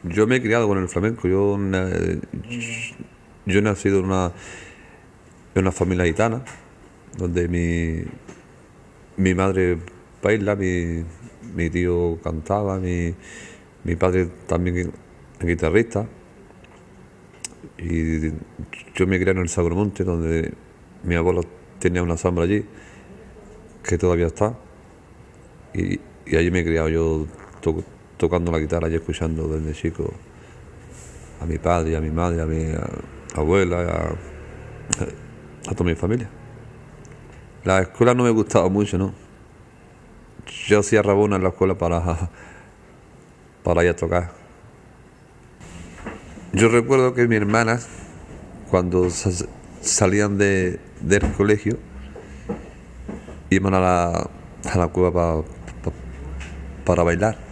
Yo me he criado con el flamenco. Yo he nacido en una familia gitana, donde mi madre baila, mi tío cantaba, mi padre también es guitarrista. Y yo me crié en el Sagromonte, donde mi abuelo tenía una sombra allí, que todavía está. Y allí me he criado yo tocando la guitarra y escuchando desde chico a mi padre, a mi madre, a mi abuela, a toda mi familia. La escuela no me gustaba mucho, ¿no? Yo hacía rabona en la escuela para ir a tocar. Yo recuerdo que mis hermanas, cuando salían del colegio, iban a la cueva para bailar.